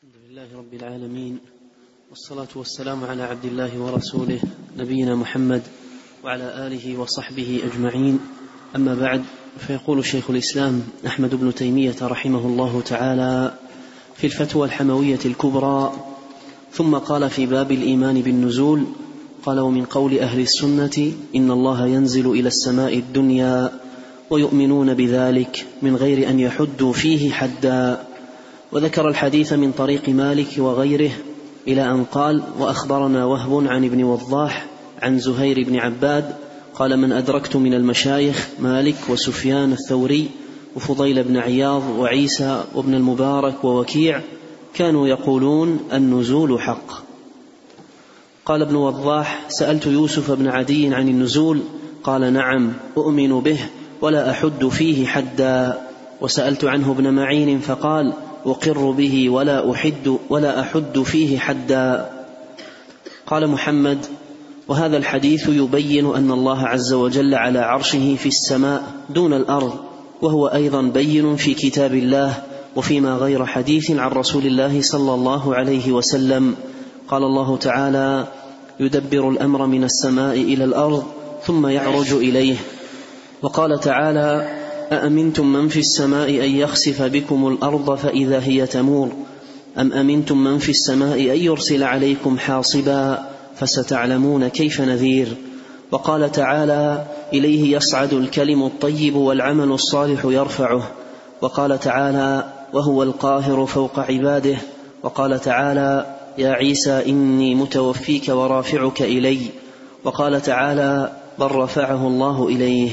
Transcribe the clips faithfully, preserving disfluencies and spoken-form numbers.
الحمد لله رب العالمين، والصلاة والسلام على عبد الله ورسوله نبينا محمد وعلى آله وصحبه أجمعين. أما بعد، فيقول شيخ الإسلام أحمد بن تيمية رحمه الله تعالى في الفتوى الحموية الكبرى: ثم قال في باب الإيمان بالنزول، قال: ومن قول أهل السنة إن الله ينزل إلى السماء الدنيا ويؤمنون بذلك من غير أن يحدوا فيه حدا. وذكر الحديث من طريق مالك وغيره إلى أن قال: وأخبرنا وهب عن ابن وضاح عن زهير بن عباد قال: من أدركت من المشايخ مالك وسفيان الثوري وفضيل بن عياض وعيسى وابن المبارك ووكيع كانوا يقولون النزول حق. قال ابن وضاح: سألت يوسف بن عدي عن النزول قال: نعم أؤمن به ولا أحد فيه حدا. وسألت عنه ابن معين فقال: أقر به ولا أحد, ولا أحد فيه حدا. قال محمد: وهذا الحديث يبين أن الله عز وجل على عرشه في السماء دون الأرض، وهو أيضا بين في كتاب الله وفيما غير حديث عن رسول الله صلى الله عليه وسلم. قال الله تعالى: يدبر الأمر من السماء إلى الأرض ثم يعرج إليه. وقال تعالى: أأمنتم من في السماء أن يخسف بكم الأرض فإذا هي تمور أم أمنتم من في السماء أن يرسل عليكم حاصبا فستعلمون كيف نذير. وقال تعالى: إليه يصعد الكلم الطيب والعمل الصالح يرفعه. وقال تعالى: وهو القاهر فوق عباده. وقال تعالى: يا عيسى إني متوفيك ورافعك إلي. وقال تعالى: بل رفعه الله إليه.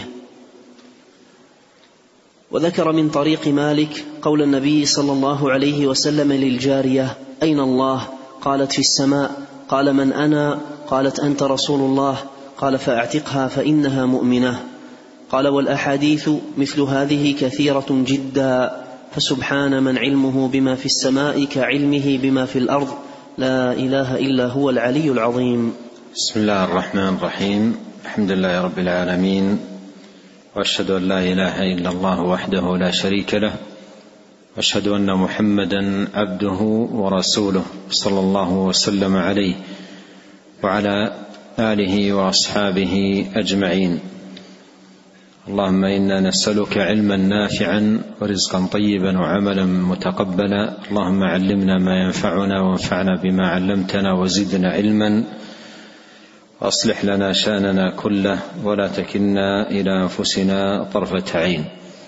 وذكر من طريق مالك قول النبي صلى الله عليه وسلم للجارية: أين الله؟ قالت: في السماء. قال: من أنا؟ قالت: أنت رسول الله. قال: فأعتقها فإنها مؤمنة. قال: والأحاديث مثل هذه كثيرة جدا، فسبحان من علمه بما في السماء كعلمه بما في الأرض، لا إله إلا هو العلي العظيم. بسم الله الرحمن الرحيم. الحمد لله رب العالمين، وأشهد أن لا إله إلا الله وحده لا شريك له، وأشهد أن محمدا عبده ورسوله صلى الله وسلم عليه وعلى آله وأصحابه أجمعين. اللهم إنا نسألك علما نافعا ورزقا طيبا وعملا متقبلا. اللهم علمنا ما ينفعنا وانفعنا بما علمتنا وزدنا علما، وأصلح لنا شأننا كله ولا تكلنا إلى أنفسنا طرفة عين.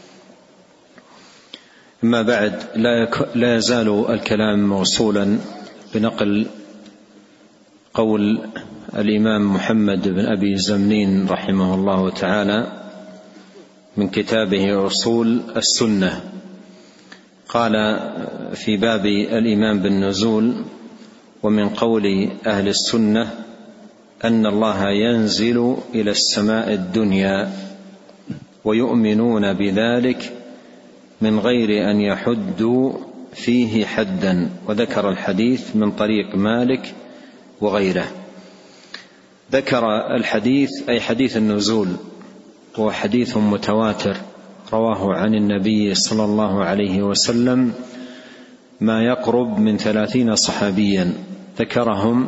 أما بعد، لا يزال الكلام موصولا بنقل قول الإمام محمد بن أبي زمنين رحمه الله تعالى من كتابه أصول السنة. قال في باب الإيمان بالنزول: ومن قول أهل السنة أن الله ينزل إلى السماء الدنيا ويؤمنون بذلك من غير أن يحدوا فيه حدا. وذكر الحديث من طريق مالك وغيره. ذكر الحديث أي حديث النزول، وهو حديث متواتر رواه عن النبي صلى الله عليه وسلم ما يقرب من ثلاثين صحابيا ذكرهم،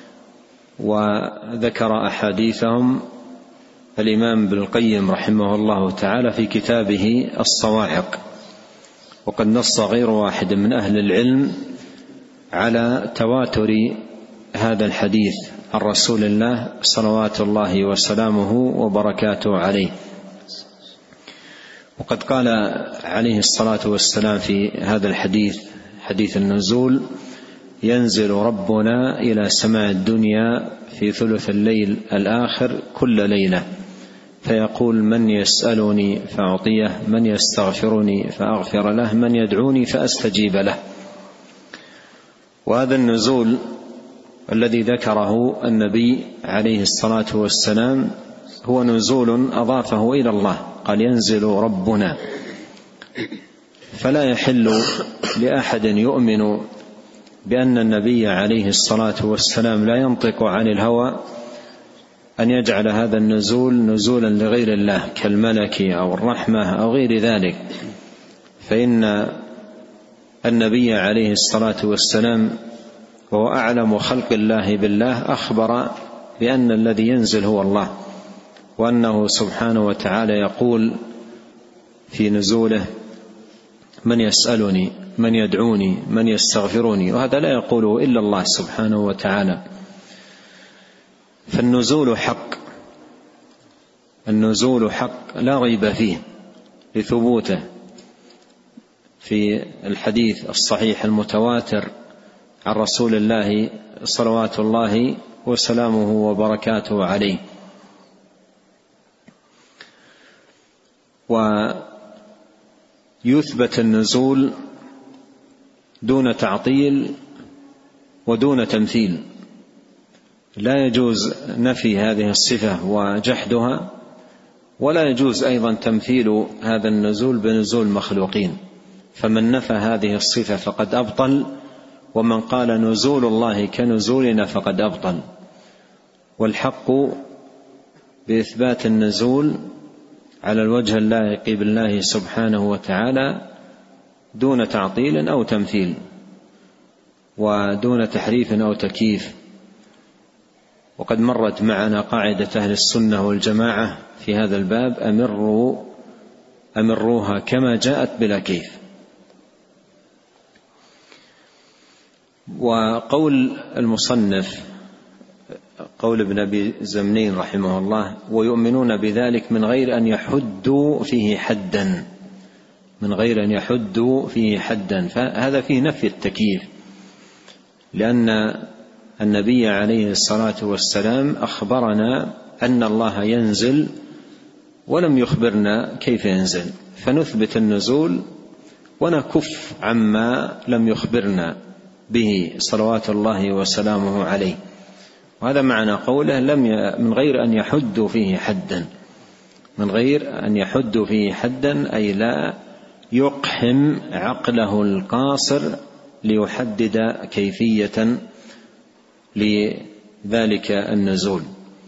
وذكر أحاديثهم الإمام ابن القيم رحمه الله تعالى في كتابه الصواعق. وقد نص غير واحد من أهل العلم على تواتر هذا الحديث عن رسول الله صلوات الله وسلامه وبركاته عليه. وقد قال عليه الصلاة والسلام في هذا الحديث، حديث النزول: ينزل ربنا إلى سماء الدنيا في ثلث الليل الآخر كل ليلة، فيقول: من يسألني فأعطيه، من يستغفرني فأغفر له، من يدعوني فأستجيب له. وهذا النزول الذي ذكره النبي عليه الصلاة والسلام هو نزول أضافه إلى الله، قال: ينزل ربنا. فلا يحل لأحد يؤمن بأن النبي عليه الصلاة والسلام لا ينطق عن الهوى أن يجعل هذا النزول نزولا لغير الله كالملك أو الرحمة أو غير ذلك، فإن النبي عليه الصلاة والسلام وهو أعلم خلق الله بالله أخبر بأن الذي ينزل هو الله، وأنه سبحانه وتعالى يقول في نزوله: من يسألني، من يدعوني، من يستغفرني، وهذا لا يقوله إلا الله سبحانه وتعالى. فالنزول حق، النزول حق لا ريب فيه لثبوته في الحديث الصحيح المتواتر عن رسول الله صلوات الله وسلامه وبركاته عليه. ويثبت النزول دون تعطيل ودون تمثيل، لا يجوز نفي هذه الصفة وجحدها، ولا يجوز أيضا تمثيل هذا النزول بنزول مخلوقين. فمن نفى هذه الصفة فقد أبطل، ومن قال نزول الله كنزولنا فقد أبطل. والحق بإثبات النزول على الوجه اللائق بالله سبحانه وتعالى دون تعطيل أو تمثيل، ودون تحريف أو تكييف. وقد مرت معنا قاعدة أهل السنة والجماعة في هذا الباب: أمروا أمروها كما جاءت بلا كيف. وقول المصنف قول ابن أبي زمنين رحمه الله: ويؤمنون بذلك من غير أن يحدوا فيه حدا، من غير أن يحدوا فيه حدا، فهذا فيه نفي التكييف، لأن النبي عليه الصلاة والسلام أخبرنا أن الله ينزل ولم يخبرنا كيف ينزل، فنثبت النزول ونكف عما لم يخبرنا به صلوات الله وسلامه عليه. وهذا معنى قوله لم ي... من غير أن يحدوا فيه حدا، من غير أن يحدوا فيه حدا أي لا يقحم عقله القاصر ليحدد كيفية لذلك النزول.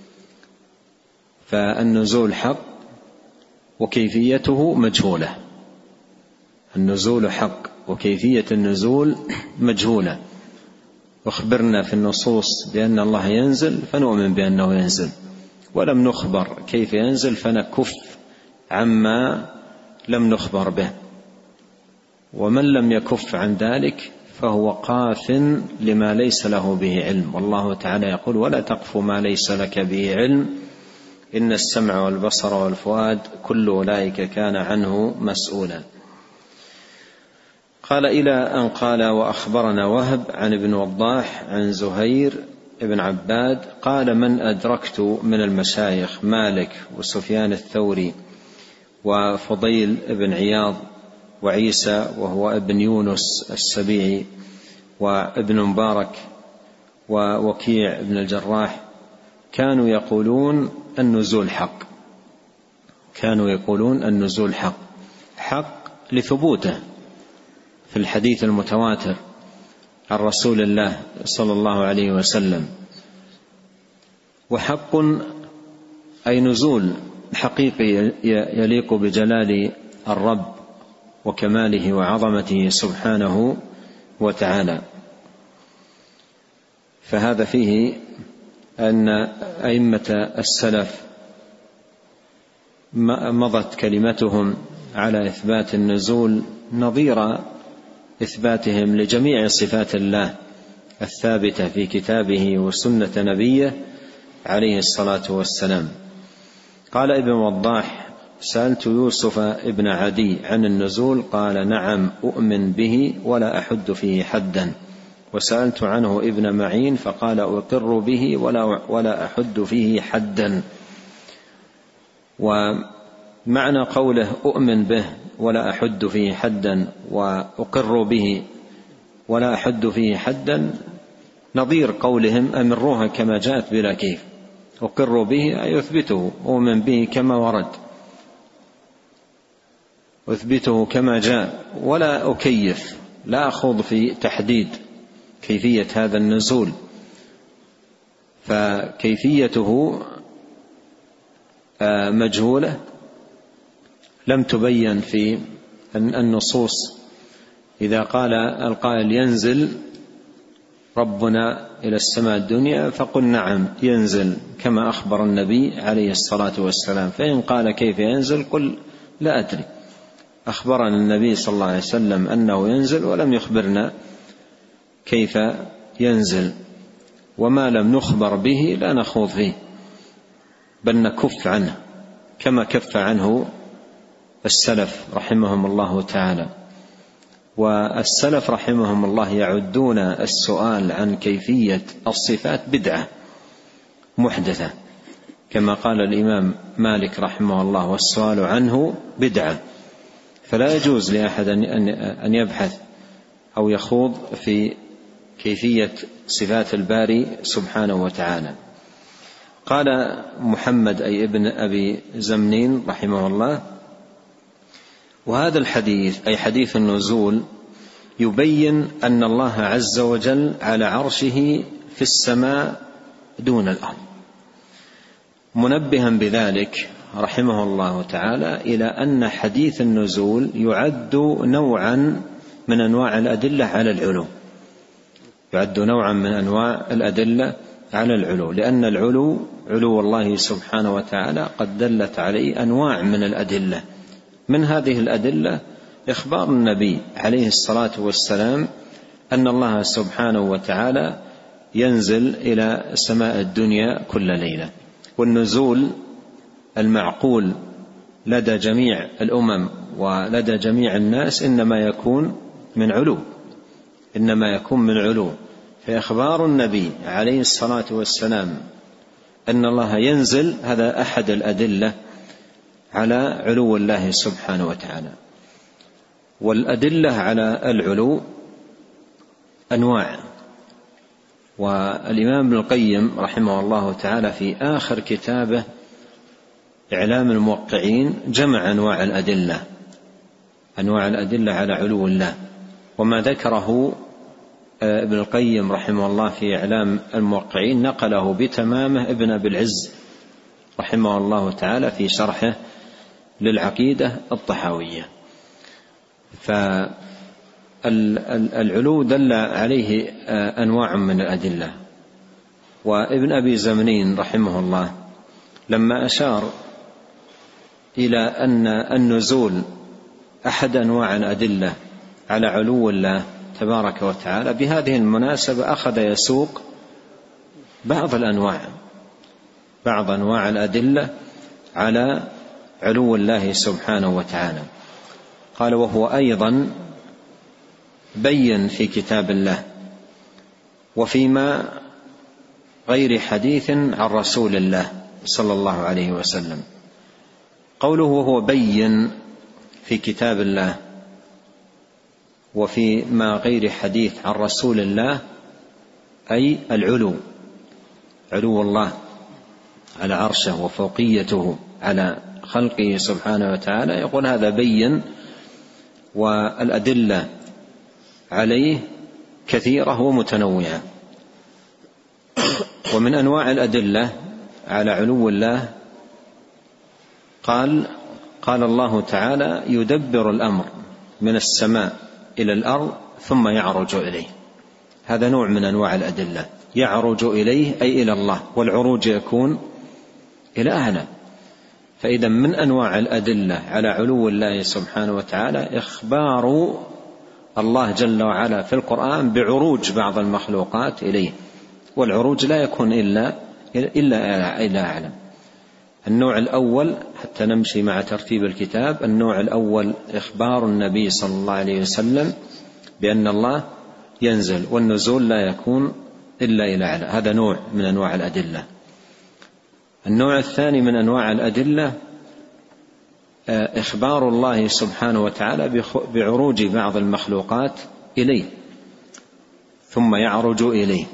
فالنزول حق وكيفيته مجهولة، النزول حق وكيفية النزول مجهولة. أخبرنا في النصوص بأن الله ينزل فنؤمن بأنه ينزل، ولم نخبر كيف ينزل فنكف عما لم نخبر به. ومن لم يكف عن ذلك فهو قاف لما ليس له به علم. والله تعالى يقول: ولا تقف ما ليس لك به علم إن السمع والبصر والفؤاد كل أولئك كان عنه مسؤولا. قال: إلى أن قال: وأخبرنا وهب عن ابن وضاح عن زهير بن عباد قال: من أدركت من المشايخ مالك وسفيان الثوري وفضيل بن عياض وعيسى وهو ابن يونس السبيعي وابن مبارك ووكيع بن الجراح كانوا يقولون النزول حق، كانوا يقولون النزول حق، حق لثبوته في الحديث المتواتر عن رسول الله صلى الله عليه وسلم. وحق أي نزول حقيقي يليق بجلال الرب وكماله وعظمته سبحانه وتعالى. فهذا فيه أن أئمة السلف مضت كلمتهم على إثبات النزول نظير إثباتهم لجميع صفات الله الثابتة في كتابه وسنة نبيه عليه الصلاة والسلام. قال ابن وضاح: سألت يوسف ابن عدي عن النزول قال: نعم أؤمن به ولا أحد فيه حدا. وسألت عنه ابن معين فقال: أقر به ولا, ولا أحد فيه حدا. ومعنى قوله أؤمن به ولا أحد فيه حدا وأقر به ولا أحد فيه حدا نظير قولهم: أمروها كما جاءت بلا كيف. أقر به أي أثبته، أؤمن به كما ورد، أثبته كما جاء، ولا أكيف، لا أخوض في تحديد كيفية هذا النزول، فكيفيته مجهولة لم تبين في النصوص إذا قال القائل ينزل ربنا إلى السماء الدنيا فقل نعم ينزل كما أخبر النبي عليه الصلاة والسلام. فإن قال كيف ينزل قل لا أدري، أخبرنا النبي صلى الله عليه وسلم أنه ينزل ولم يخبرنا كيف ينزل، وما لم نخبر به لا نخوض فيه بل نكف عنه كما كف عنه السلف رحمهم الله تعالى. والسلف رحمهم الله يعدون السؤال عن كيفية الصفات بدعة محدثة، كما قال الإمام مالك رحمه الله والسؤال عنه بدعة، فلا يجوز لأحد أن يبحث أو يخوض في كيفية صفات الباري سبحانه وتعالى. قال محمد أي ابن أبي زمنين رحمه الله: وهذا الحديث أي حديث النزول يبين أن الله عز وجل على عرشه في السماء دون الأرض، منبها بذلك رحمه الله تعالى إلى أن حديث النزول يعد نوعا من أنواع الأدلة على العلو، يعد نوعا من أنواع الأدلة على العلو، لأن العلو علو الله سبحانه وتعالى قد دلت عليه أنواع من الأدلة. من هذه الأدلة إخبار النبي عليه الصلاة والسلام أن الله سبحانه وتعالى ينزل إلى سماء الدنيا كل ليلة، والنزول المعقول لدى جميع الأمم ولدى جميع الناس إنما يكون من علو، إنما يكون من علو. فإخبار النبي عليه الصلاة والسلام أن الله ينزل هذا أحد الأدلة على علو الله سبحانه وتعالى. والأدلة على العلو أنواع، والإمام ابن القيم رحمه الله تعالى في آخر كتابه إعلام الموقعين جمع أنواع الأدلة أنواع الأدلة على علو الله، وما ذكره ابن القيم رحمه الله في إعلام الموقعين نقله بتمامه ابن أبي العز رحمه الله تعالى في شرحه للعقيدة الطحاوية. فالعلو دل عليه أنواع من الأدلة. وابن أبي زمنين رحمه الله لما أشار إلى أن النزول أحد أنواع الأدلة على علو الله تبارك وتعالى، بهذه المناسبة أخذ يسوق بعض الأنواع بعض أنواع الأدلة على علو الله سبحانه وتعالى. قال: وهو أيضا بين في كتاب الله وفيما غير حديث عن رسول الله صلى الله عليه وسلم. قوله وهو بين في كتاب الله وفيما غير حديث عن رسول الله أي العلو، علو الله على عرشه وفوقيته على خلقه سبحانه وتعالى. يقول هذا بين، والأدلة عليه كثيرة ومتنوعة. ومن أنواع الأدلة على علو الله قال قال الله تعالى: يدبر الأمر من السماء إلى الأرض ثم يعرج إليه. هذا نوع من أنواع الأدلة، يعرج إليه أي إلى الله، والعروج يكون إلى أعلى. فإذا من أنواع الأدلة على علو الله سبحانه وتعالى إخبار الله جل وعلا في القرآن بعروج بعض المخلوقات إليه، والعروج لا يكون إلا إلا إلى أعلى. النوع الأول حتى نمشي مع ترتيب الكتاب، النوع الأول إخبار النبي صلى الله عليه وسلم بأن الله ينزل، والنزول لا يكون إلا إلى أعلى، هذا نوع من أنواع الأدلة. النوع الثاني من أنواع الأدلة إخبار الله سبحانه وتعالى بعروج بعض المخلوقات إليه ثم يعرج إليه.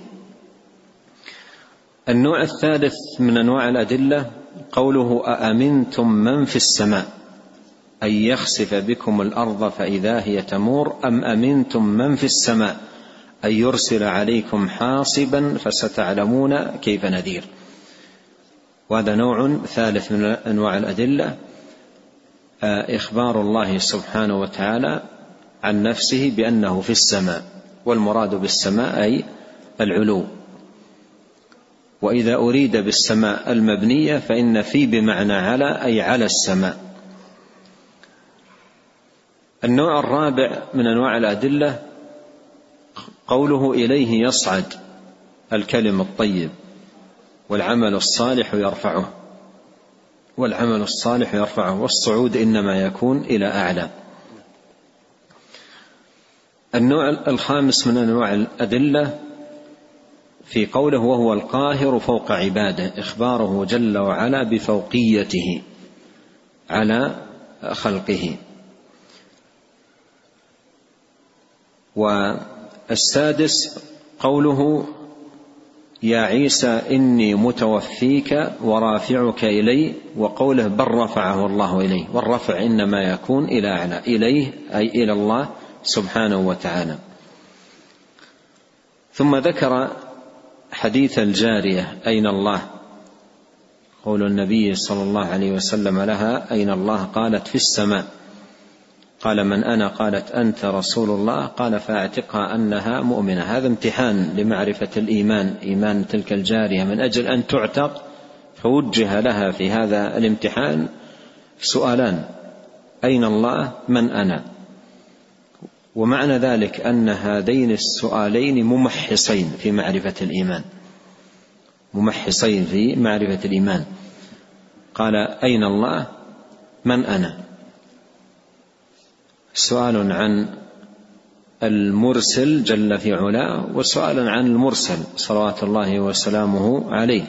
النوع الثالث من أنواع الأدلة قوله: أأمنتم من في السماء أن يخسف بكم الأرض فإذا هي تمور أم أمنتم من في السماء أن يرسل عليكم حاصبا فستعلمون كيف نذير. وهذا نوع ثالث من أنواع الأدلة، إخبار الله سبحانه وتعالى عن نفسه بأنه في السماء، والمراد بالسماء أي العلو. وإذا أريد بالسماء المبنية فإن في بمعنى على أي على السماء. النوع الرابع من أنواع الأدلة قوله إليه يصعد الكلم الطيب والعمل الصالح يرفعه، والعمل الصالح يرفعه، والصعود إنما يكون إلى أعلى. النوع الخامس من أنواع الأدلة في قوله وهو القاهر فوق عباده، إخباره جل وعلا بفوقيته على خلقه. والسادس قوله يا عيسى إني متوفيك ورافعك إلي، وقوله بل رفعه الله إليه، والرفع إنما يكون إلى أعلى، إليه أي إلى الله سبحانه وتعالى. ثم ذكر حديث الجارية أين الله، قول النبي صلى الله عليه وسلم لها أين الله، قالت في السماء. قال من أنا، قالت أنت رسول الله، قال فاعتقها أنها مؤمنة. هذا امتحان لمعرفة الإيمان، إيمان تلك الجارية، من أجل أن تعتق فوجه لها في هذا الامتحان سؤالان: أين الله؟ من أنا؟ ومعنى ذلك أن هذين السؤالين ممحصين في معرفة الإيمان، ممحصين في معرفة الإيمان. قال أين الله؟ من أنا؟ سؤال عن المرسل جل في علاه، وسؤال عن المرسل صلوات الله وسلامه عليه.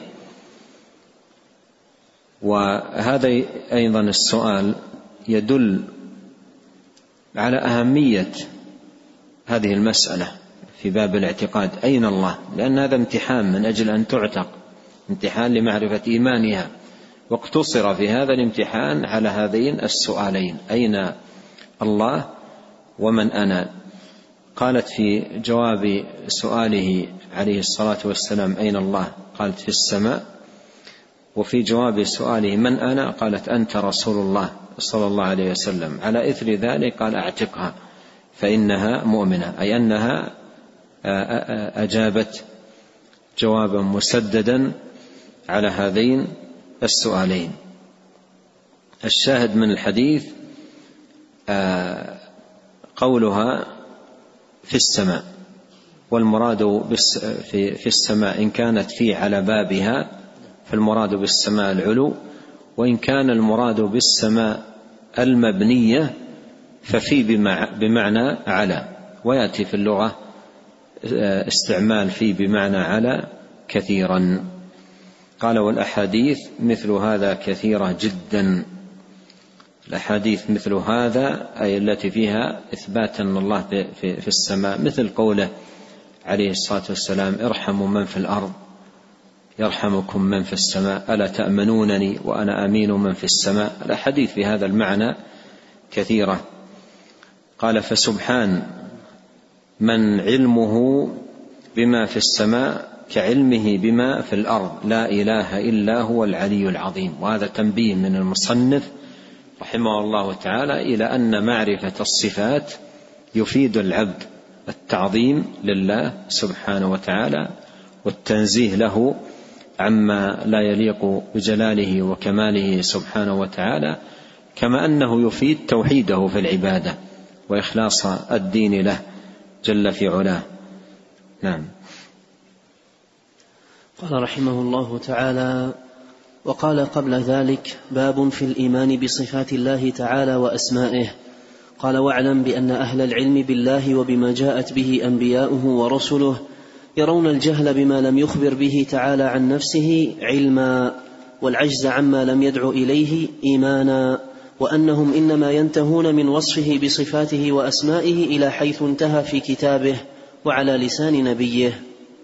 وهذا أيضا السؤال يدل على أهمية هذه المسألة في باب الاعتقاد، أين الله؟ لأن هذا امتحان من أجل أن تعتق، امتحان لمعرفة إيمانها، واقتصر في هذا الامتحان على هذين السؤالين: أين الله ومن أنا؟ قالت في جواب سؤاله عليه الصلاة والسلام أين الله؟ قالت في السماء. وفي جواب سؤاله من أنا؟ قالت أنت رسول الله صلى الله عليه وسلم. على إثر ذلك قال أعتقها فإنها مؤمنة، أي أنها أجابت جوابا مسددا على هذين السؤالين. الشاهد من الحديث قولها في السماء، والمراد في السماء إن كانت في على بابها فالمراد بالسماء العلو، وإن كان المراد بالسماء المبنية ففي بمعنى على. ويأتي في اللغة استعمال في بمعنى على كثيرا. قال والأحاديث مثل هذا كثيرة جدا. الأحاديث مثل هذا أي التي فيها إثبات أن الله في السماء، مثل قوله عليه الصلاة والسلام ارحموا من في الأرض يرحمكم من في السماء، ألا تأمنونني وأنا أمين من في السماء. الأحاديث في هذا المعنى كثيرة. قال فسبحان من علمه بما في السماء كعلمه بما في الأرض، لا إله إلا هو العلي العظيم. وهذا تنبيه من المصنف رحمه الله تعالى إلى أن معرفة الصفات يفيد العبد التعظيم لله سبحانه وتعالى والتنزيه له عما لا يليق بجلاله وكماله سبحانه وتعالى، كما أنه يفيد توحيده في العبادة وإخلاص الدين له جل في علاه. نعم. قال رحمه الله تعالى: وقال قبل ذلك باب في الإيمان بصفات الله تعالى وأسمائه. قال واعلم بأن أهل العلم بالله وبما جاءت به أنبياؤه ورسله يرون الجهل بما لم يخبر به تعالى عن نفسه علما، والعجز عما لم يدع إليه إيمانا، وأنهم إنما ينتهون من وصفه بصفاته وأسمائه إلى حيث انتهى في كتابه وعلى لسان نبيه.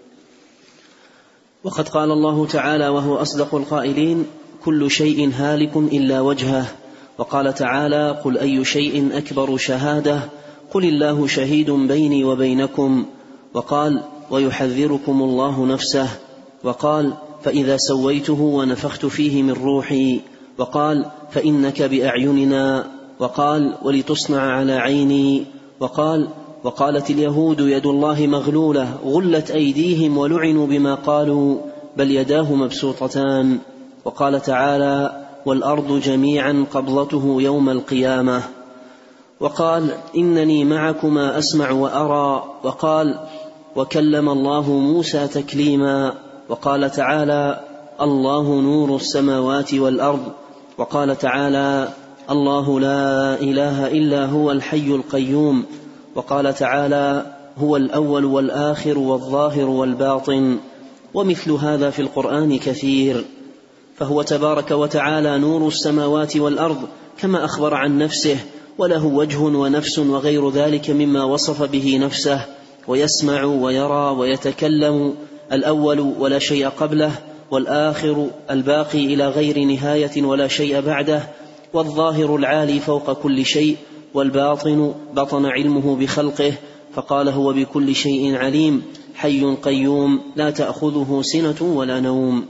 وقد قال الله تعالى وهو أصدق القائلين: كل شيء هالك إلا وجهه. وقال تعالى: قل أي شيء أكبر شهادة؟ قل الله شهيد بيني وبينكم. وقال: ويحذركم الله نفسه. وقال: فإذا سويته ونفخت فيه من روحي. وقال: فإنك بأعيننا. وقال: ولتصنع على عيني. وقال: وقالت اليهود يد الله مغلولة غلت أيديهم ولعنوا بما قالوا بل يداه مبسوطتان. وقال تعالى: والأرض جميعا قبضته يوم القيامة. وقال: إنني معكما أسمع وأرى. وقال: وكلم الله موسى تكليما. وقال تعالى: الله نور السماوات والأرض. وقال تعالى: الله لا إله إلا هو الحي القيوم. وقال تعالى: هو الأول والآخر والظاهر والباطن. ومثل هذا في القرآن كثير. فهو تبارك وتعالى نور السماوات والأرض كما أخبر عن نفسه، وله وجه ونفس وغير ذلك مما وصف به نفسه، ويسمع ويرى ويتكلم، الأول ولا شيء قبله، والآخر الباقي إلى غير نهاية ولا شيء بعده، والظاهر العالي فوق كل شيء، والباطن بطن علمه بخلقه، فقال: هو بكل شيء عليم، حي قيوم لا تأخذه سنة ولا نوم.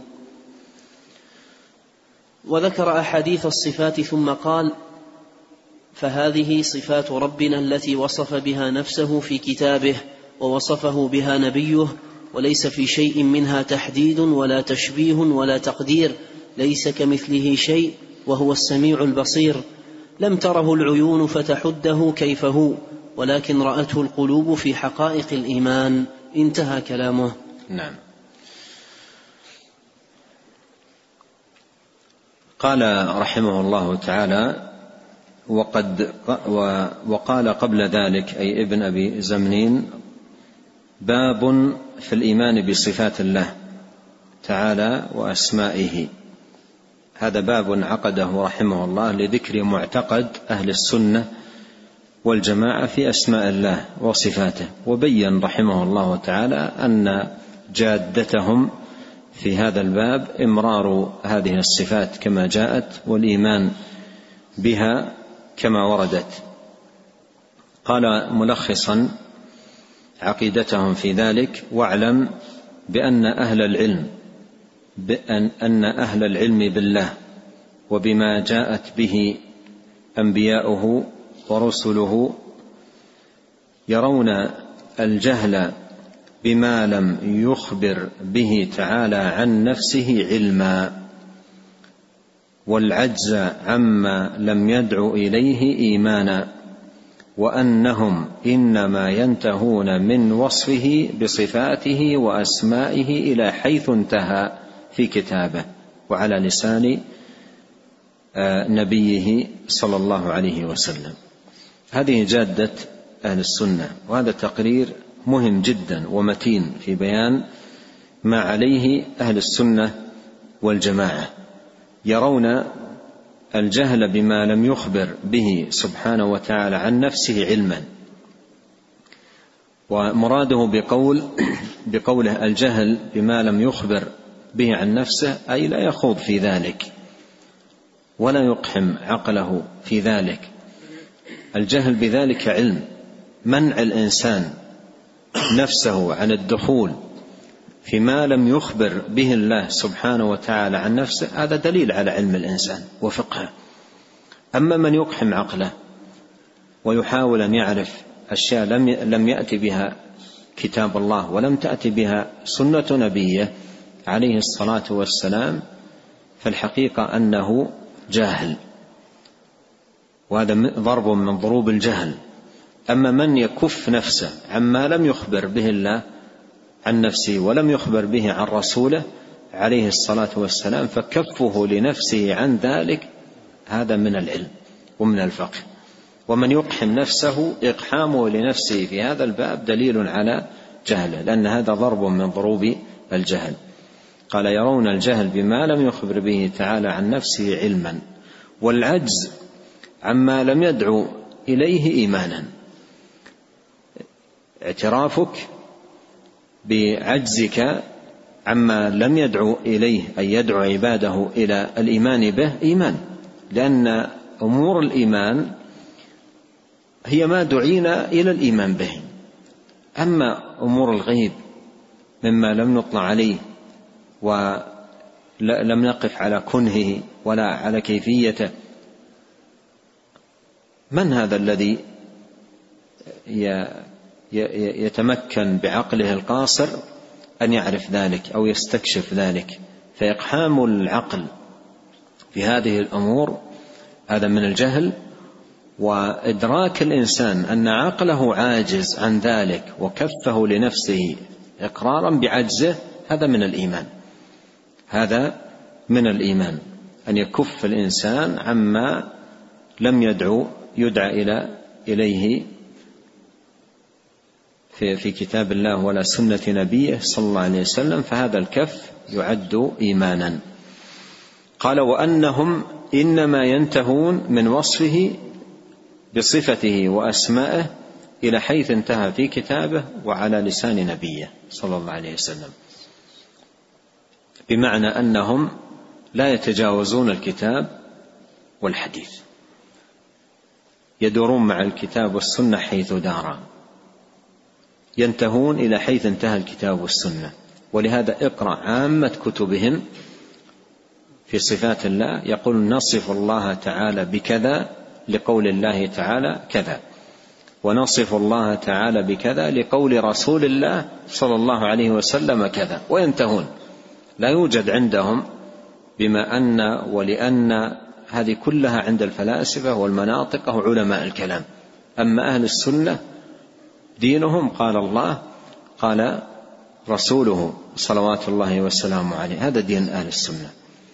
وذكر أحاديث الصفات ثم قال: فهذه صفات ربنا التي وصف بها نفسه في كتابه ووصفه بها نبيه، وليس في شيء منها تحديد ولا تشبيه ولا تقدير، ليس كمثله شيء وهو السميع البصير، لم تره العيون فتحده كيف هو، ولكن رأته القلوب في حقائق الإيمان. انتهى كلامه. نعم. قال رحمه الله تعالى: وقد وقال قبل ذلك، أي ابن أبي زمنين: باب في الإيمان بصفات الله تعالى وأسمائه. هذا باب عقده رحمه الله لذكر معتقد أهل السنة والجماعة في أسماء الله وصفاته، وبين رحمه الله تعالى أن جادتهم في هذا الباب إمرار هذه الصفات كما جاءت والإيمان بها كما وردت. قال ملخصا عقيدتهم في ذلك: واعلم بأن أهل العلم بأن أن أهل العلم بالله وبما جاءت به أنبياؤه ورسله يرون الجهل بما لم يخبر به تعالى عن نفسه علما، والعجز عما لم يدع إليه إيمانا، وأنهم إنما ينتهون من وصفه بصفاته وأسمائه إلى حيث انتهى في كتابه وعلى لسان نبيه صلى الله عليه وسلم. هذه جادة أهل السنة، وهذا تقرير مهم جدا ومتين في بيان ما عليه أهل السنة والجماعة. يرون الجهل بما لم يخبر به سبحانه وتعالى عن نفسه علما، ومراده بقول بقوله الجهل بما لم يخبر به عن نفسه أي لا يخوض في ذلك ولا يقحم عقله في ذلك. الجهل بذلك علم. منع الإنسان نفسه عن الدخول فيما لم يخبر به الله سبحانه وتعالى عن نفسه هذا دليل على علم الإنسان وفقهه. أما من يقحم عقله ويحاول أن يعرف أشياء لم يأتي بها كتاب الله ولم تأتي بها سنة نبيه عليه الصلاة والسلام، فالحقيقة أنه جاهل، وهذا ضرب من ضروب الجهل. أما من يكف نفسه عما لم يخبر به الله عن نفسه ولم يخبر به عن رسوله عليه الصلاة والسلام، فكفه لنفسه عن ذلك هذا من العلم ومن الفقه. ومن يقحم نفسه إقحامه لنفسه في هذا الباب دليل على جهله، لأن هذا ضرب من ضروب الجهل. قال: يرون الجهل بما لم يخبر به تعالى عن نفسه علما، والعجز عما لم يدعو إليه إيمانا. اعترافك بعجزك عما لم يدعو إليه أي يدعو عباده إلى الإيمان به إيمان، لأن أمور الإيمان هي ما دعينا إلى الإيمان به. أما أمور الغيب مما لم نطلع عليه ولم نقف على كنهه ولا على كيفيته، من هذا الذي يتمكن بعقله القاصر أن يعرف ذلك أو يستكشف ذلك. فإقحام العقل في هذه الأمور هذا من الجهل، وإدراك الإنسان أن عقله عاجز عن ذلك وكفه لنفسه إقرارا بعجزه هذا من الإيمان. هذا من الإيمان أن يكف الإنسان عما لم يدعو يدعى إلى إليه في, في كتاب الله ولا سنة نبيه صلى الله عليه وسلم، فهذا الكف يعد إيمانا. قال وأنهم إنما ينتهون من وصفه بصفته وأسمائه إلى حيث انتهى في كتابه وعلى لسان نبيه صلى الله عليه وسلم، بمعنى أنهم لا يتجاوزون الكتاب والحديث، يدورون مع الكتاب والسنة حيث دارا، ينتهون إلى حيث انتهى الكتاب والسنة. ولهذا اقرأ عامة كتبهم في صفات الله يقول نصف الله تعالى بكذا لقول الله تعالى كذا، ونصف الله تعالى بكذا لقول رسول الله صلى الله عليه وسلم كذا، وينتهون. لا يوجد عندهم بما أن ولأن هذه كلها عند الفلاسفة والمناطق وعلماء الكلام. أما أهل السنة دينهم قال الله قال رسوله صلوات الله وسلامه عليه، هذا دين أهل السنة.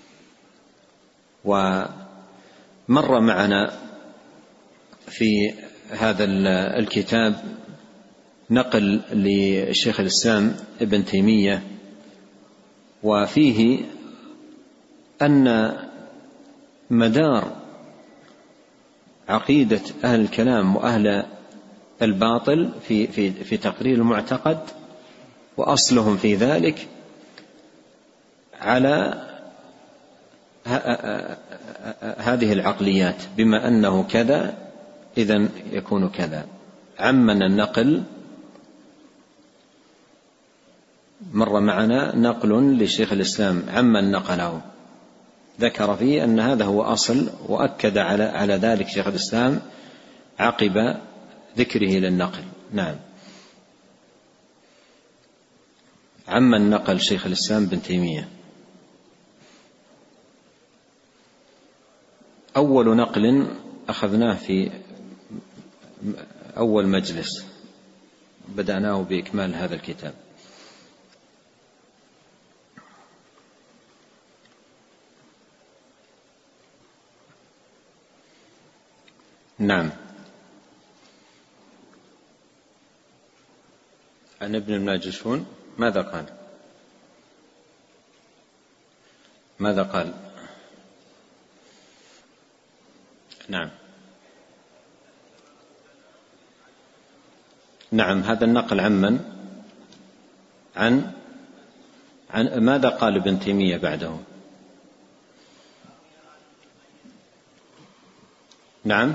ومر معنا في هذا الكتاب نقل لشيخ الإسلام ابن تيمية، وفيه أن مدار عقيدة أهل الكلام وأهل الباطل في, في, في تقرير المعتقد وأصلهم في ذلك على هذه العقليات، بما أنه كذا إذن يكون كذا. عمن النقل مر معنا نقل لشيخ الإسلام عمن نقله، ذكر فيه أن هذا هو أصل، وأكد على, على ذلك شيخ الإسلام عقب ذكره للنقل. نعم. عمن نقل شيخ الإسلام بن تيمية. أول نقل أخذناه في أول مجلس بدأناه بإكمال هذا الكتاب. نعم. عن ابن الماجشون ماذا قال؟ ماذا قال؟ نعم نعم هذا النقل عمن عن عن ماذا قال ابن تيمية بعده؟ نعم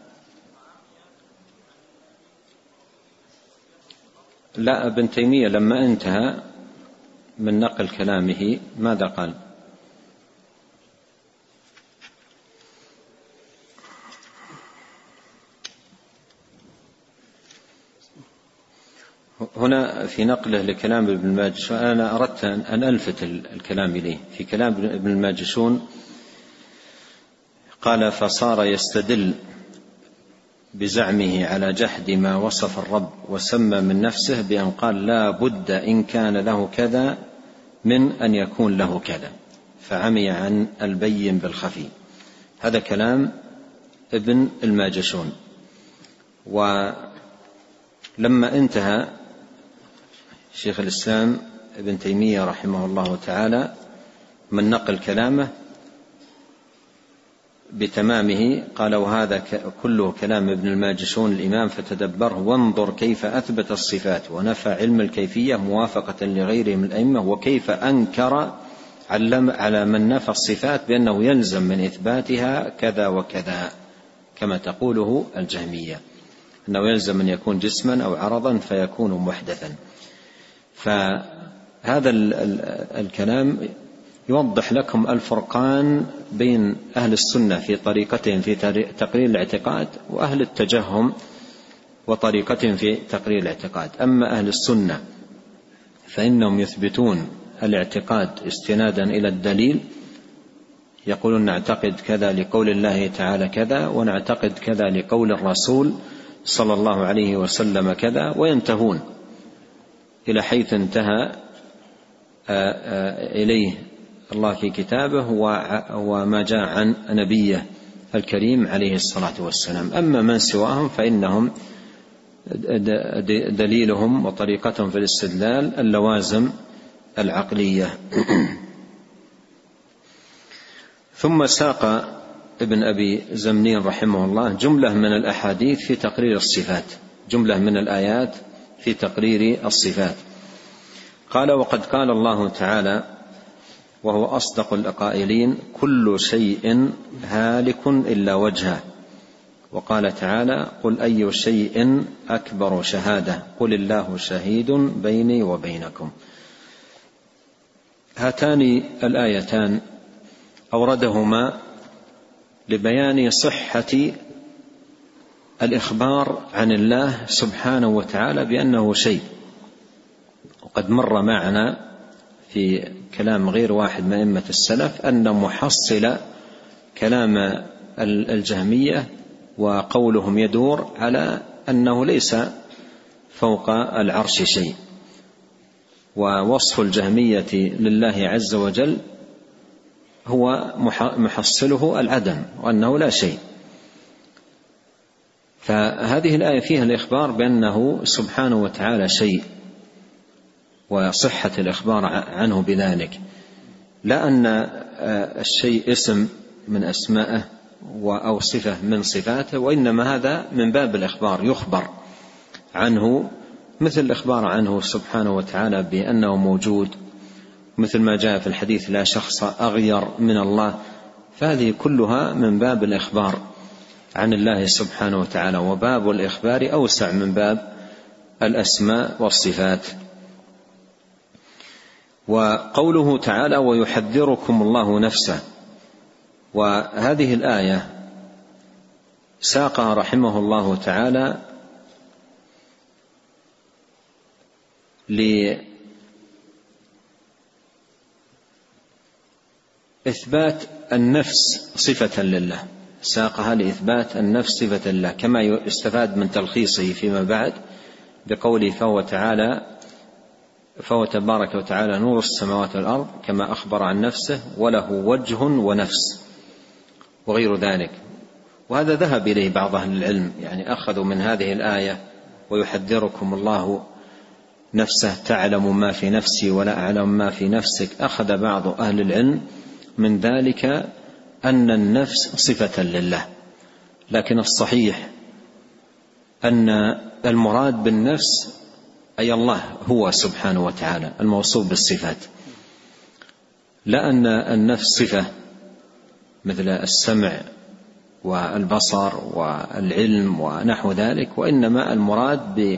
لا، ابن تيمية لما انتهى من نقل كلامه ماذا قال؟ هنا في نقله لكلام ابن الماجشون أنا أردت أن ألفت الكلام إليه. في كلام ابن الماجشون قال فصار يستدل بزعمه على جحد ما وصف الرب وسمى من نفسه بأن قال لا بد إن كان له كذا من أن يكون له كذا، فعمي عن البين بالخفي. هذا كلام ابن الماجشون. ولما انتهى شيخ الإسلام ابن تيمية رحمه الله تعالى من نقل كلامه بتمامه قال وهذا كله كلام ابن الماجشون الإمام فتدبره وانظر كيف أثبت الصفات ونفى علم الكيفية موافقة لغيره من الأئمة، وكيف أنكر على من نفى الصفات بأنه يلزم من إثباتها كذا وكذا، كما تقوله الجهمية أنه يلزم أن يكون جسما أو عرضا فيكون محدثا. فهذا الكلام يوضح لكم الفرقان بين أهل السنة في طريقتهم في تقرير الاعتقاد وأهل التجهم وطريقتهم في تقرير الاعتقاد. أما أهل السنة فإنهم يثبتون الاعتقاد استنادا إلى الدليل، يقولون نعتقد كذا لقول الله تعالى كذا، ونعتقد كذا لقول الرسول صلى الله عليه وسلم كذا، وينتهون إلى حيث انتهى إليه الله في كتابه وما جاء عن نبيه الكريم عليه الصلاة والسلام. أما من سواهم فإنهم دليلهم وطريقتهم في الاستدلال اللوازم العقلية. ثم ساق ابن أبي زمنين رحمه الله جملة من الأحاديث في تقرير الصفات، جملة من الآيات في تقرير الصفات. قال: وقد قال الله تعالى وهو أصدق القائلين: كل شيء هالك إلا وجهه. وقال تعالى: قل أي شيء أكبر شهادة قل الله شهيد بيني وبينكم. هاتان الآيتان أوردهما لبيان صحة الإخبار عن الله سبحانه وتعالى بأنه شيء. وقد مر معنا في كلام غير واحد من أئمة السلف أن محصل كلام الجهمية وقولهم يدور على أنه ليس فوق العرش شيء، ووصف الجهمية لله عز وجل هو محصله العدم وأنه لا شيء. فهذه الآية فيها الإخبار بأنه سبحانه وتعالى شيء وصحة الإخبار عنه بذلك، لا أن الشيء اسم من أسمائه أو صفة من صفاته، وإنما هذا من باب الإخبار، يخبر عنه مثل الإخبار عنه سبحانه وتعالى بأنه موجود، مثل ما جاء في الحديث: لا شخص أغير من الله. فهذه كلها من باب الإخبار عن الله سبحانه وتعالى، وباب الإخبار أوسع من باب الأسماء والصفات. وقوله تعالى: ويحذركم الله نفسه، وهذه الآية ساقها رحمه الله تعالى لإثبات النفس صفة لله، ساقها لإثبات النفس صفة لله، كما يستفاد من تلخيصه فيما بعد بقوله: فهو تعالى فهو تبارك وتعالى نور السماوات والأرض كما أخبر عن نفسه وله وجه ونفس وغير ذلك. وهذا ذهب إليه بعض أهل العلم، يعني أخذوا من هذه الآية: ويحذركم الله نفسه تعلم ما في نفسي ولا أعلم ما في نفسك. أخذ بعض أهل العلم من ذلك أن النفس صفة لله، لكن الصحيح أن المراد بالنفس أي الله هو سبحانه وتعالى الموصوف بالصفات، لا أن النفس صفة مثل السمع والبصر والعلم ونحو ذلك، وإنما المراد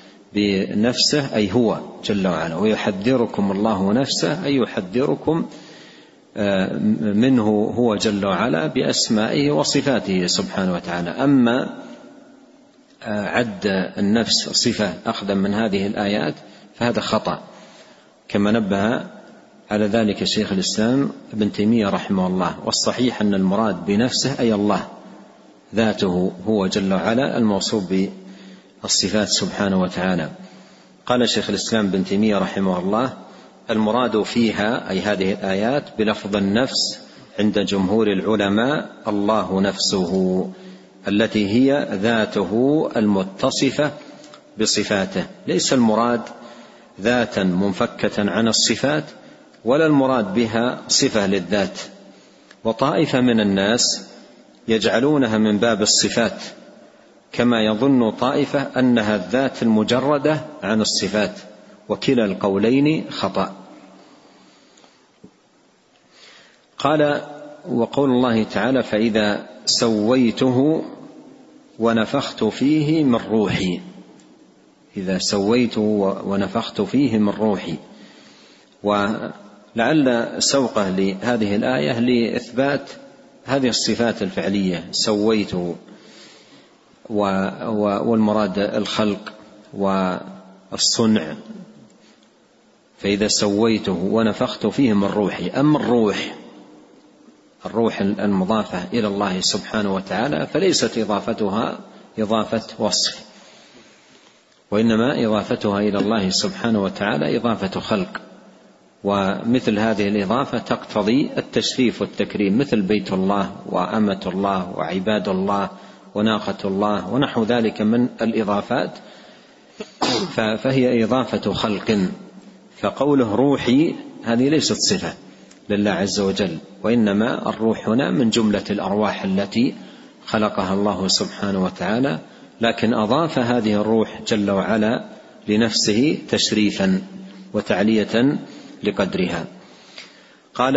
بنفسه أي هو جل وعلا. ويحذركم الله نفسه أي يحذركم منه هو جل وعلا بأسمائه وصفاته سبحانه وتعالى. أما عد النفس صفة أخذا من هذه الآيات فهذا خطأ، كما نبه على ذلك شيخ الإسلام ابن تيمية رحمه الله. والصحيح أن المراد بنفسه أي الله ذاته هو جل وعلا الموصوف بالصفات سبحانه وتعالى. قال شيخ الإسلام ابن تيمية رحمه الله: المراد فيها أي هذه الآيات بلفظ النفس عند جمهور العلماء الله نفسه التي هي ذاته المتصفة بصفاته، ليس المراد ذاتا منفكة عن الصفات، ولا المراد بها صفة للذات. وطائفة من الناس يجعلونها من باب الصفات، كما يظن طائفة أنها الذات المجردة عن الصفات، وكلا القولين خطأ. قال: وقول الله تعالى: فإذا سويته ونفخت فيه من روحي. إذا سويته ونفخت فيه من روحي. ولعل سوقه لهذه الآية لإثبات هذه الصفات الفعلية: سويته والمراد الخلق والصنع، فإذا سويته ونفخت فيه من روحي. أما الروح الروح المضافة إلى الله سبحانه وتعالى فليست إضافتها إضافة وصف، وإنما إضافتها إلى الله سبحانه وتعالى إضافة خلق، ومثل هذه الإضافة تقتضي التشريف والتكريم، مثل بيت الله وأمة الله وعباد الله وناقة الله ونحو ذلك من الإضافات، فهي إضافة خلق. فقوله روحي هذه ليست صفة لله عز وجل، وإنما الروح هنا من جملة الأرواح التي خلقها الله سبحانه وتعالى، لكن أضاف هذه الروح جل وعلا لنفسه تشريفا وتعلية لقدرها. قال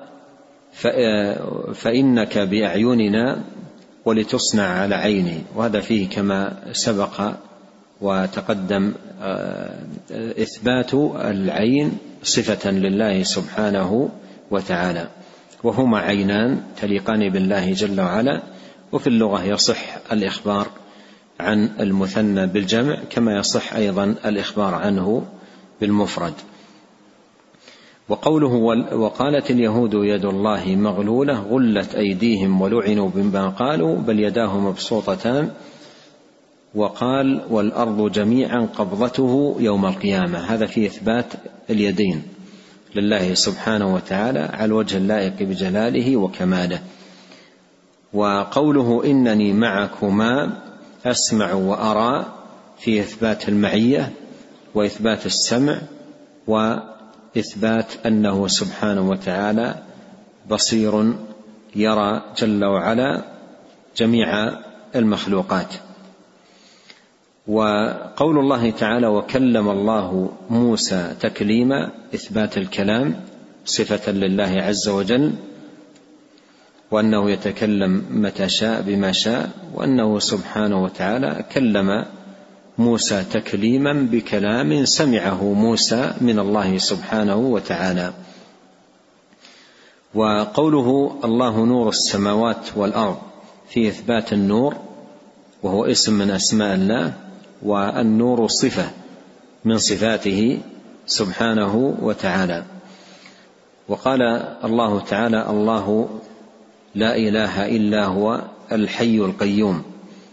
فإنك بأعيننا ولتصنع على عيني، وهذا فيه كما سبق وتقدم إثبات العين صفة لله سبحانه وتعالى، وهما عينان تليقان بالله جل وعلا، وفي اللغة يصح الإخبار عن المثنى بالجمع كما يصح أيضا الإخبار عنه بالمفرد. وقوله وقالت اليهود يد الله مغلولة غلت أيديهم ولعنوا بما قالوا بل يداه مبسوطتان، وقال والأرض جميعا قبضته يوم القيامة، هذا في إثبات اليدين لله سبحانه وتعالى على الوجه اللائق بجلاله وكماله. وقوله إنني معكما أسمع وأرى في إثبات المعية وإثبات السمع وإثبات أنه سبحانه وتعالى بصير يرى جل وعلا جميع المخلوقات. وقول الله تعالى وكلم الله موسى تكليما إثبات الكلام صفة لله عز وجل، وأنه يتكلم متى شاء بما شاء، وأنه سبحانه وتعالى كلم موسى تكليما بكلام سمعه موسى من الله سبحانه وتعالى. وقوله الله نور السماوات والأرض في إثبات النور، وهو اسم من أسماء الله، والنور صفة من صفاته سبحانه وتعالى. وقال الله تعالى الله لا إله إلا هو الحي القيوم،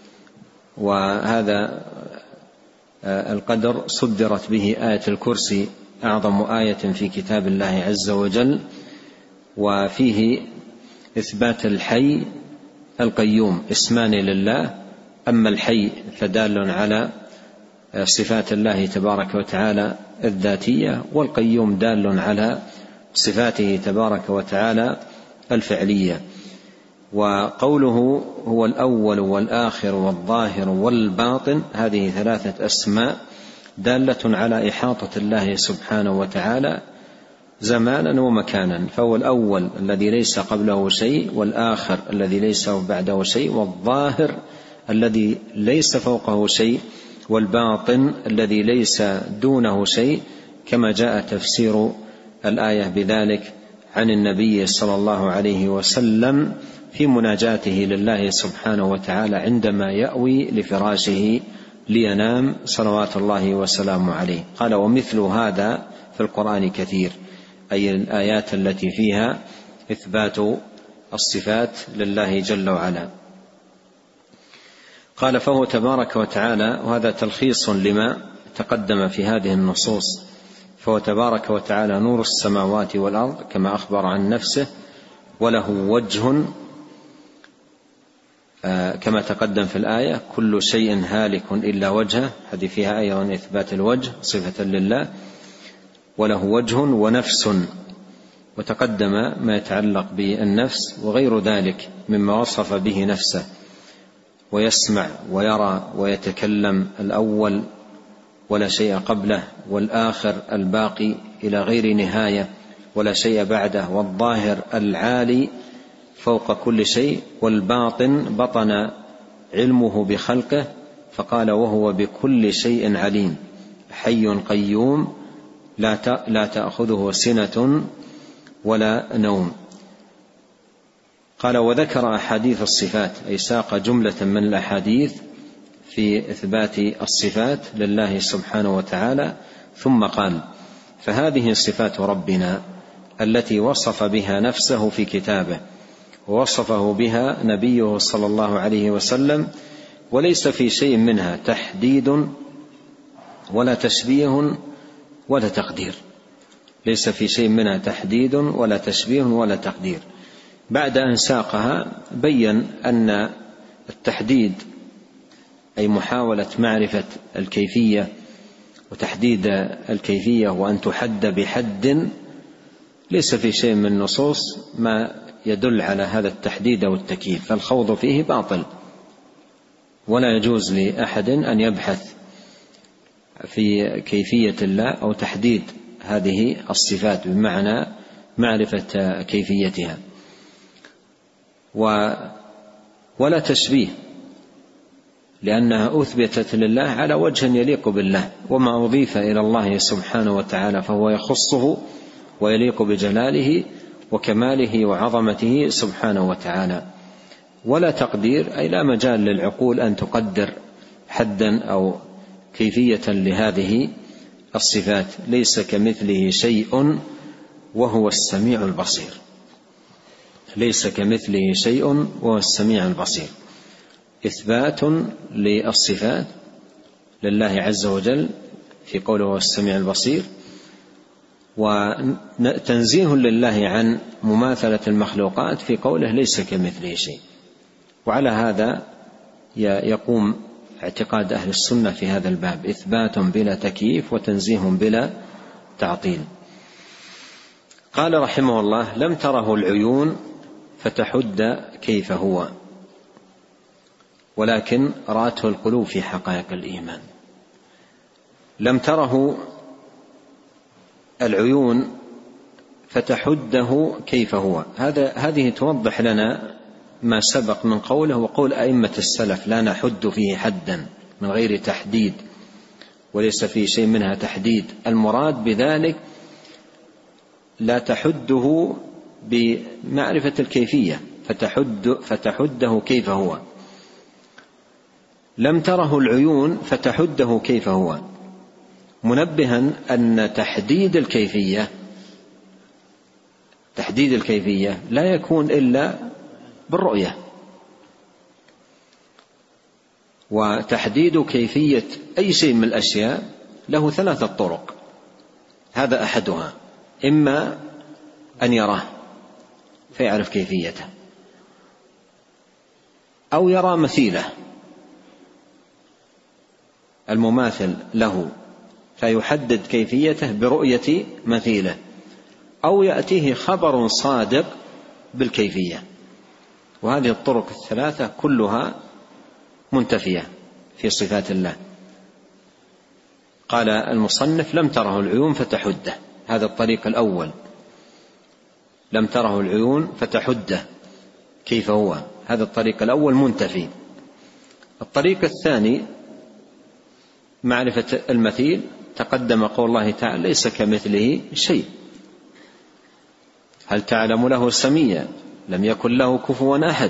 وهذا القدر صدرت به آية الكرسي أعظم آية في كتاب الله عز وجل، وفيه إثبات الحي القيوم اسمان لله، أما الحي فدال على صفات الله تبارك وتعالى الذاتية، والقيوم دال على صفاته تبارك وتعالى الفعلية. وقوله هو الأول والآخر والظاهر والباطن، هذه ثلاثة أسماء دالة على إحاطة الله سبحانه وتعالى زمانا ومكانا، فهو الأول الذي ليس قبله شيء، والآخر الذي ليس بعده شيء، والظاهر الذي ليس فوقه شيء، والباطن الذي ليس دونه شيء، كما جاء تفسير الآية بذلك عن النبي صلى الله عليه وسلم في مناجاته لله سبحانه وتعالى عندما يأوي لفراشه لينام صلوات الله وسلامه عليه. قال ومثل هذا في القرآن كثير، أي الآيات التي فيها إثبات الصفات لله جل وعلا. قال فهو تبارك وتعالى، وهذا تلخيص لما تقدم في هذه النصوص، فهو تبارك وتعالى نور السماوات والأرض كما أخبر عن نفسه، وله وجه كما تقدم في الآية كل شيء هالك إلا وجهه، هذه فيها أيضا إثبات الوجه صفة لله، وله وجه ونفس، وتقدم ما يتعلق بالنفس وغير ذلك مما وصف به نفسه، ويسمع ويرى ويتكلم، الأول ولا شيء قبله، والآخر الباقي إلى غير نهاية ولا شيء بعده، والظاهر العالي فوق كل شيء، والباطن بطن علمه بخلقه، فقال وهو بكل شيء عليم حي قيوم لا تأخذه سنة ولا نوم. قال وذكر أحاديث الصفات، أي ساق جملة من الأحاديث في إثبات الصفات لله سبحانه وتعالى، ثم قال: فهذه صفات ربنا التي وصف بها نفسه في كتابه ووصفه بها نبيه صلى الله عليه وسلم، وليس في شيء منها تحديد ولا تشبيه ولا تقدير. ليس في شيء منها تحديد ولا تشبيه ولا تقدير. بعد أن ساقها بين أن التحديد أي محاولة معرفة الكيفية وتحديد الكيفية وأن تحد بحد، ليس في شيء من النصوص ما يدل على هذا التحديد والتكييف، فالخوض فيه باطل، ولا يجوز لأحد أن يبحث في كيفية الله أو تحديد هذه الصفات بمعنى معرفة كيفيتها. ولا تشبيه، لأنها أثبتت لله على وجه يليق بالله، وما أضيف إلى الله سبحانه وتعالى فهو يخصه ويليق بجلاله وكماله وعظمته سبحانه وتعالى. ولا تقدير، أي لا مجال للعقول أن تقدر حدا أو كيفية لهذه الصفات. ليس كمثله شيء وهو السميع البصير. ليس كمثله شيء وهو السميع البصير. إثبات للصفات لله عز وجل في قوله هو السميع البصير، وتنزيه لله عن مماثلة المخلوقات في قوله ليس كمثله شيء. وعلى هذا يقوم اعتقاد أهل السنة في هذا الباب: إثبات بلا تكييف وتنزيه بلا تعطيل. قال رحمه الله: لم تره العيون فتحد كيف هو، ولكن رأته القلوب في حقائق الإيمان. لم تره العيون فتحده كيف هو، هذا هذه توضح لنا ما سبق من قوله وقول أئمة السلف: لا نحد فيه حدا من غير تحديد، وليس فيه شيء منها تحديد. المراد بذلك لا تحده بمعرفة الكيفية، فتحد فتحده كيف هو. لم تره العيون فتحده كيف هو، منبها أن تحديد الكيفية تحديد الكيفية لا يكون إلا بالرؤية. وتحديد كيفية أي شيء من الأشياء له ثلاثة طرق، هذا أحدها: إما أن يراه فيعرف كيفيته، أو يرى مثيله المماثل له فيحدد كيفيته برؤية مثيله، أو يأتيه خبر صادق بالكيفية. وهذه الطرق الثلاثة كلها منتفية في صفات الله. قال المصنف: لم تره العيون فتحده، هذا الطريق الأول. لم تره العيون فتحده كيف هو، هذا الطريق الأول منتفي. الطريق الثاني معرفة المثيل، تقدم قول الله تعالى: ليس كمثله شيء، هل تعلم له سميا، لم يكن له كفوا أحد.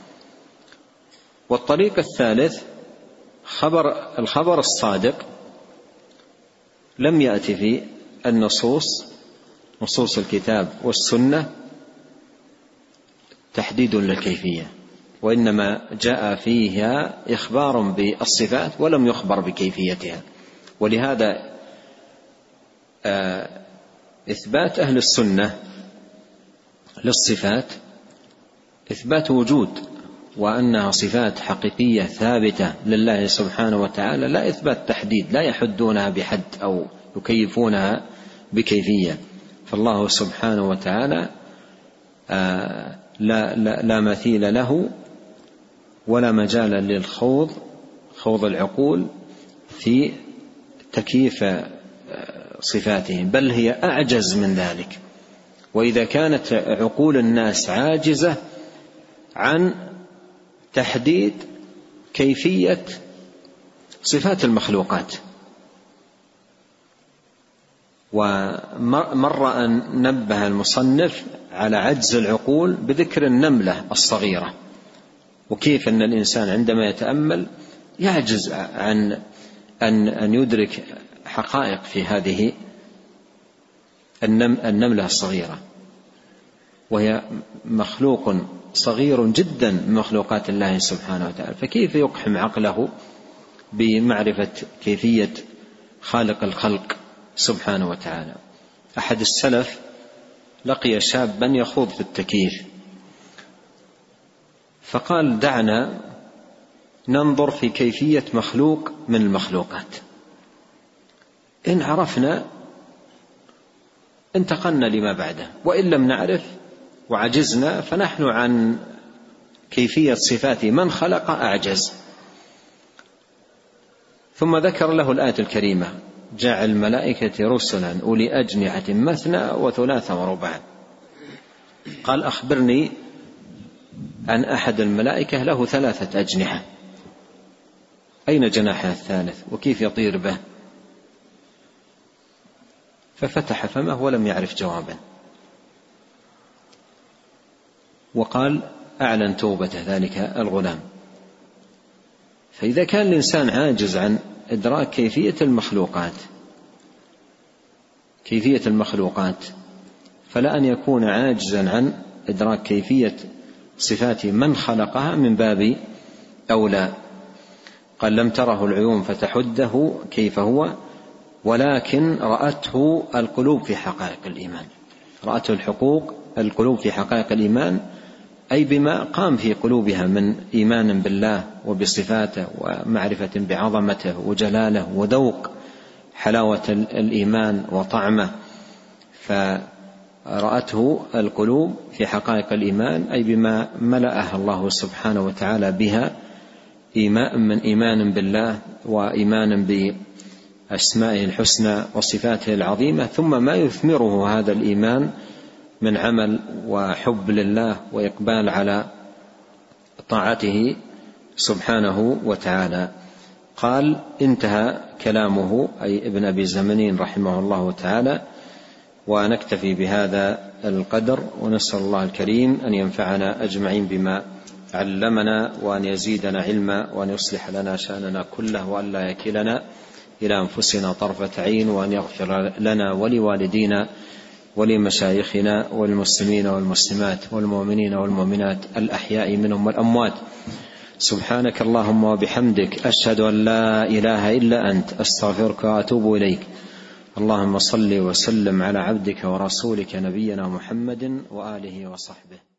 والطريق الثالث خبر الخبر الصادق، لم يأتي في النصوص نصوص الكتاب والسنة تحديد للكيفية، وإنما جاء فيها إخبار بالصفات ولم يخبر بكيفيتها. ولهذا إثبات أهل السنة للصفات إثبات وجود، وأنها صفات حقيقية ثابتة لله سبحانه وتعالى، لا إثبات تحديد، لا يحدونها بحد أو يكيفونها بكيفية. فالله سبحانه وتعالى لا, لا, لا مثيل له، ولا مجال للخوض خوض العقول في تكييف صفاته، بل هي أعجز من ذلك. وإذا كانت عقول الناس عاجزة عن تحديد كيفية صفات المخلوقات، ومر أن نبه المصنف على عجز العقول بذكر النملة الصغيرة، وكيف أن الإنسان عندما يتأمل يعجز عن أن أن يدرك حقائق في هذه النملة الصغيرة، وهي مخلوق صغير جدا من مخلوقات الله سبحانه وتعالى، فكيف يقحم عقله بمعرفة كيفية خالق الخلق سبحانه وتعالى؟ أحد السلف لقي شابا يخوض في التكييف، فقال دعنا ننظر في كيفية مخلوق من المخلوقات، إن عرفنا انتقلنا لما بعده، وإن لم نعرف وعجزنا فنحن عن كيفية صفات من خلق أعجز. ثم ذكر له الآية الكريمة: جعل الملائكة رسلا أولي أجنحة مثنى وثلاث ورباع. قال: أخبرني عن أحد الملائكة له ثلاثة أجنحة، أين جناحه الثالث وكيف يطير به؟ ففتح فمه ولم يعرف جوابا، وقال: أعلن توبة ذلك الغلام. فإذا كان الإنسان عاجز عن إدراك كيفية المخلوقات كيفية المخلوقات فلا أن يكون عاجزا عن إدراك كيفية صفات من خلقها من باب أولى. قال: لم تره العيون فتحده كيف هو، ولكن رأته القلوب في حقائق الإيمان. رأته الحقوق القلوب في حقائق الإيمان، أي بما قام في قلوبها من إيمان بالله وبصفاته ومعرفة بعظمته وجلاله وذوق حلاوة الإيمان وطعمه. فرأته القلوب في حقائق الإيمان، أي بما ملأها الله سبحانه وتعالى بها من إيمان بالله وإيمان بأسمائه الحسنى وصفاته العظيمة، ثم ما يثمره هذا الإيمان من عمل وحب لله وإقبال على طاعته سبحانه وتعالى. قال: انتهى كلامه، أي ابن أبي زمنين رحمه الله تعالى. ونكتفي بهذا القدر، ونسأل الله الكريم أن ينفعنا أجمعين بما علمنا، وأن يزيدنا علما، وأن يصلح لنا شأننا كله، وأن لا يكلنا إلى أنفسنا طرفة عين، وأن يغفر لنا ولوالدينا ولمشايخنا والمسلمين والمسلمات والمؤمنين والمؤمنات الأحياء منهم والأموات. سبحانك اللهم وبحمدك، أشهد أن لا إله إلا أنت، أستغفرك وأتوب إليك. اللهم صل وسلم على عبدك ورسولك نبينا محمد وآله وصحبه.